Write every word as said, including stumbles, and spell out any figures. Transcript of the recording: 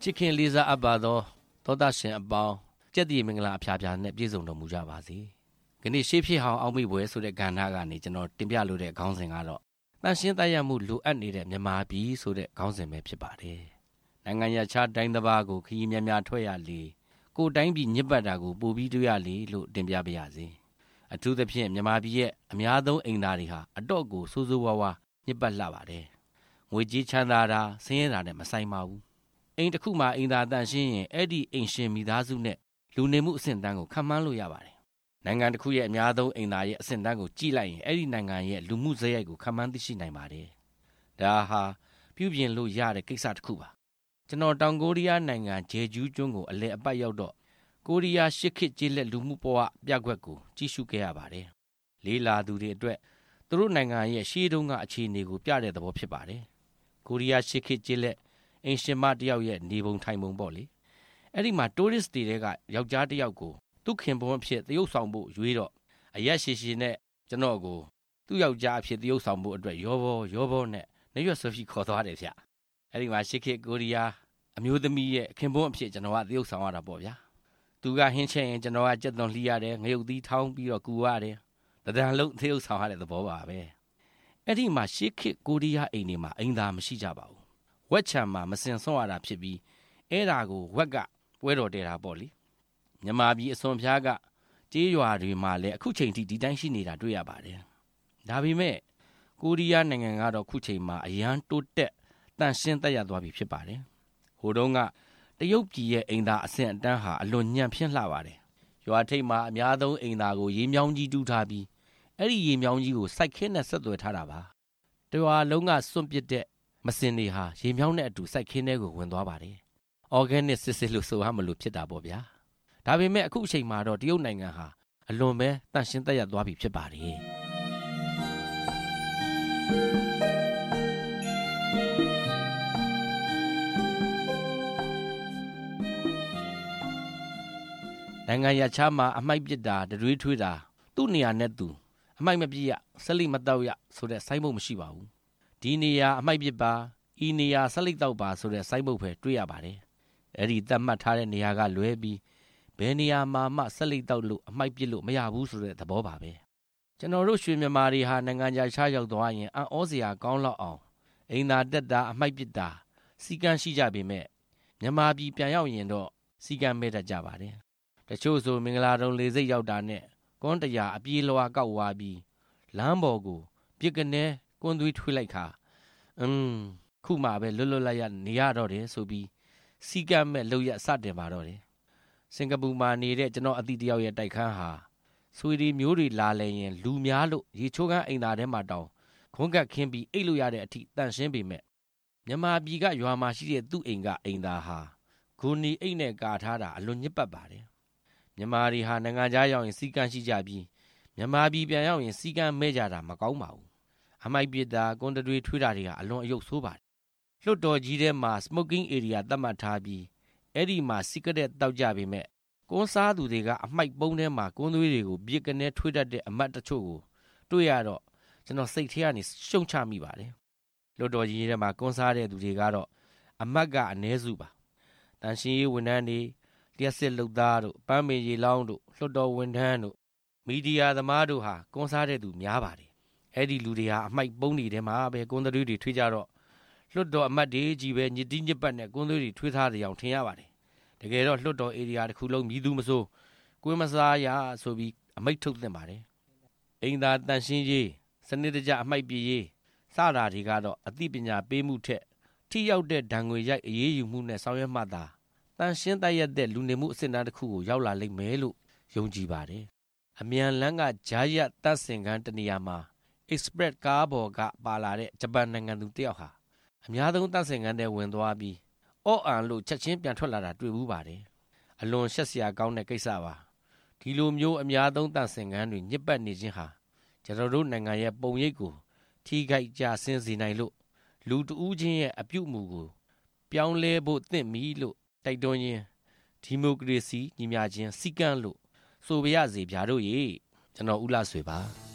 ချစ်ခင်လေးစားအပ်ပါသောသောတာရှင်အပေါင်းကြက်တီမင်္ဂလာအဖျားဖျားနဲ့ပြည့်စုံတော်မူကြပါစေ။ဒီနေ့ရှေးဖြစ်ဟောင်းအောင်မိဘွယ်ဆိုတဲ့ကဏ္ဍကနေကျွန်တော်တင်ပြလိုတဲ့ခေါင်းစဉ်ကတော့တန်ရှင်းတရားမှုလိုအပ်နေတဲ့မြန်မာပြည်ဆိုတဲ့ခေါင်းစဉ်ပဲဖြစ်ပါတယ်။နိုင်ငံရခြားတိုင်းတစ်ပါးကိုခရီးများများထွက်ရလေကိုတိုင်းပြည်ညစ်ပတ်တာကိုပို့ပြီးတွေ့ရလေလို့တင်ပြပါရစေ။အထူးသဖြင့်မြန်မာပြည်ရဲ့အများဆုံးအိမ်သားတွေဟာအတော့ကိုစိုးစိုးဝါးဝါညစ်ပတ်လှပါတယ်။ငွေကြေးချမ်းသာတာဆင်းရဲတာနဲ့မဆိုင်ပါဘူး။အိမ်တစ်ခုမှာအိမ်သားတန်ရှင်းရင်အဲ့ဒီအိမ်ရှင်မိသားစုနဲ့လူနေမှုအဆင့်တန်းကိုခံမှန်းလို့ရပါတယ်။နိုင်ငံတစ်ခုရဲ့အများဆုံးအိမ်သားရဲ့အဆင့်တန်းကိုကြည့်လိုက်ရင်အဲ့ဒီနိုင်ငံရဲ့လူမှုစရိုက်ကိုခံမှန်းသိရှိနိုင်ပါတယ်။ဒါဟာပြုပြင်လို့ရတဲ့ကိစ္စတစ်ခုပါ။ကျွန်တော်တောင်ကိုရီးယားနိုင်ငံဂျေဂျူးကျွန်းကိုအလဲအပတ်ရောက်တော့ကိုရီးယားရှစ်ခေတ်ကျေးလက်လူမှုဘဝပြကွက်ကိုကြည့်ရှုခဲ့ရပါတယ်။လေးလာသူတွေအတွက်သူတို့နိုင်ငံရဲ့ရှေးတုန်းကအခြေအနေကိုပြတဲ့သဘောဖြစ်ပါတယ်။ကိုရီးယားရှစ်ခေတ်ကျေးလက်အင်ရှင်မတယောက်ရဲ့နေပုံထိုင်ပုံပေါ့လေအဲ့ဒီမှာတိုးရစ်တွေကယောက်ျားတယောက်ကိုသူ့ခင်ပွန်းအဖြစ်သရုပ်ဆောင်ဖို့ရွေးတော့အရက်ရှိရှိနဲ့ကျွန်တော်ကိုသူ့ယောက်ျားအဖြစ်သရုပ်ဆောင်ဖို့အတွက်ရောဘောရောဘောနဲ့နှရွက်ဆိုပြီးခေါ်သွားတယ်ဗျအဲ့ဒီမှာရှစ်ခေတ်ကိုရီးယားအမျိုးသမီးရဲ့ခင်ပွန်းအဖြစ်ကျွန်တော်ကသရုပ်ဆောင်ရတာပေါ့ဗျာသူကဟင်းချက်ရင်ကျွန်တော်ကကြက်သွန်လှီးရတယ်ငရုတ်သီးထောင်းပြီးတော့ကူရတယ်တဒံလုံးသရုပ်ဆောင်ရတဲ့သဘောပါပဲအဲ့ဒီမှာရှစ်ခေတ်ကိုရီးယားအိမ်တွေမှာအိမ်သာမရှိကြပါဘူးဝက်ချံမှာမစင်ဆုံးရတာဖြစ်ပြီးအဲ့ဒါကိုဝက်ကပွဲတော်တဲတာပေါ့လေမြန်မာပြည်အစွန်ဖျားကကြေးရွာတွေမှာလည်းအခုချိန်ထိဒီတိုင်းရှိနေတာတွေ့ရပါတယ်ဒါပေမဲ့ကိုရီးယားနိုင်ငံကတော့ခုချိန်မှာအရန်တိုးတက်တန်ရှင်းတက်ရသွားပြီဖြစ်ပါတယ်ဟိုတုန်းကတရုတ်ပြည်ရဲ့အိမ်သာအဆင့်အတန်းဟာအလွန်ညံ့ဖျင်းလှပါတယ်ရွာထိပ်မှာအများဆုံးအိမ်သာကိုရေမြောင်းကြီးတူးထားပြီးအဲ့ဒီရေမြောင်းကြီးကိုစိုက်ခင်းနဲ့ဆက်သွယ်ထားတာပါတရွာလုံးကစွန့်ပစ်တဲ့မစင်တွေဟာရေမြောင်းနဲ့အတူစိုက်ခင်းထဲကိုဝင်သွားပါတယ်။ organic စစ်စစ်လို့ဆိုရမလို့ဖြစ်တာပေါ့ဗျာ။ဒါပေမဲ့အခုအချိန်မှာတော့တရုတ်နိုင်ငံဟာအလွန်ပဲတန့်ရှင်းသက်ရသွားပြီဖြစ်ပါတယ်။နိုင်ငံရခြားမှာအမိုက်ပစ်တာတွေးထွေးတာသူ့နေရာနဲ့သူအမိုက်မပစ်ရဆက်လိမတောက်ရဆိုတဲ့စိုင်းမုံမရှိပါဘူး။ဒီနေရာအမိုက်ပစ်ပါဤနေရာဆက်လိတောက်ပါဆိုတဲ့စိုင်းမုတ်ပဲတွေ့ရပါတယ်အဲ့ဒီသတ်မှတ်ထားတဲ့နေရာကလွဲပြီးဘယ်နေရာမှာမှဆက်လိတောက်လို့အမိုက်ပစ်လို့မရဘူးဆိုတဲ့သဘောပါပဲကျွန်တော်တို့ရွှေမြန်မာတွေဟာနိုင်ငံခြားခြားရောက်သွားရင်အံ့ဩစရာကောင်းလောက်အောင်အိမ်သာတက်တာအမိုက်ပစ်တာစီကံရှိကြပေမဲ့မြန်မာပြည်ပြန်ရောက်ရင်တော့စီကံမဲ့တတ်ကြပါတယ်တချို့ဆိုမင်္ဂလာတုံးလေးစိတ်ရောက်တာနဲ့ကွန်းတရာအပြေးလွားကောက်ဝါပြီးလမ်းပေါ်ကိုပြစ်ကနေကွန်းသွေးထွေးလိုက်ခါอืมခုမှပဲလွတ်လွတ်လပ်လပ်နေရတော့တယ်ဆိုပြီးစီကံမဲ့လောက်ရစတင်ပါတော့တယ်စင်ကာပူမှာနေတဲ့ကျွန်တော်အတီတယောက်ရဲ့တိုက်ခန်းဟာဆွေဒီမျိုးတွေလာလဲရင်လူများလို့ရေချိုးကန်းအိမ်သားထဲမှာတောင်ခွန်းကတ်ခင်းပြီးအိတ်လို့ရတဲ့အထိတန့်ရှင်းပေမဲ့မြန်မာပြည်ကရွာမှာရှိတဲ့သူ့အိမ်ကအိမ်သားဟာဂူနီအိတ်နဲ့ကာထားတာအလွန်ညစ်ပတ်ပါတယ်မြန်မာတွေဟာနိုင်ငံခြားရောက်ရင်စီကံရှိကြပြီးမြန်မာပြည်ပြန်ရောက်ရင်စီကံမဲ့ကြတာမကောင်းပါဘူးအမိုက်ပစ်တာကွန်တတွေထွေးတာတွေကအလွန်အယုတ်ဆိုးပါတယ်လွတ်တော်ကြီးထဲမှာ smoking area သတ်မှတ်ထားပြီးအဲ့ဒီမှာစီကရက်တောက်ကြပေမဲ့ကွန်းစားသူတွေကအမိုက်ပုံးထဲမှာကွန်းသွေးတွေကိုပြစ်ကနေထွေးတတ်တဲ့အမတ်တချို့ကိုတွေ့ရတော့ကျွန်တော်စိတ်ထဲကနေရှုံချမိပါတယ်လွတ်တော်ကြီးထဲမှာကွန်းစားတဲ့သူတွေကတော့အမတ်ကအ ਨੇ စုပါတန်ရှင်းရေးဝန်ထမ်းတွေလျှက်စစ်လုပ်သားတို့ပန်းမင်ရီလောင်းတို့လွတ်တော်ဝန်ထမ်းတို့မီဒီယာသမားတို့ဟာကွန်းစားတဲ့သူများပါတယ်အဲ့ဒီလူတွေဟာအမိုက်ပုံးတွေထဲမှာပဲကွန်းသွေးတွေထွေးကြတော့လွတ်တော်အမတ်တွေကြီးပဲညစ်တီးညစ်ပတ်နဲ့ကွန်းသွေးတွေထွေးထားတဲ့အောင်ထင်ရပါတယ်တကယ်တော့လွတ်တော်ဧရိယာတစ်ခုလုံးမြည်သူမစိုးကွင်းမစားရဆိုပြီးအမိတ်ထုတ်သင့်ပါတယ်အိမ်သာတန်ရှင်းရေးစနစ်တကျအမိုက်ပြေးရေးစတာတွေကတော့အသိပညာပေးမှုထက်ထိရောက်တဲ့ဒဏ်ငွေရိုက်အေးအေးယူမှုနဲ့ဆောင်ရွက်မှသာတန်ရှင်းတတ်ရတဲ့လူနေမှုအဆင့်အတန်းတစ်ခုကိုရောက်လာလိမ့်မယ်လို့ယုံကြည်ပါတယ်အမြန်လန်းကဂျာရက်တတ်စင်ကန်းတနေရာမှာ express ကားပေါ်ကပါလာတဲ့ဂျပန်နိုင်ငံသူတယောက်ဟာအများဆုံးတတ်ဆင်ကန်းတဲ့ဝင်သွားပြီးအော့အန်လို့ချက်ချင်းပြန်ထွက်လာတာတွေ့ဘူးပါတယ်အလွန်ရှက်စရာကောင်းတဲ့ကိစ္စပါဒီလိုမျိုးအများဆုံးတတ်ဆင်ကန်းတွေညစ်ပတ်နေခြင်းဟာကျွန်တော်တို့နိုင်ငံရဲ့ပုံရိပ်ကိုထိခိုက်ကြဆင်းစေနိုင်လို့လူတဦးချင်းရဲ့အပြုအမူကိုပြောင်းလဲဖို့သင့်ပြီလို့တိုက်တွန်းရင်းဒီမိုကရေစီညီမျှခြင်းစီကံလို့ဆိုပါရစေဗျာတို့ရေကျွန်တော်ဦးလှဆွေပါ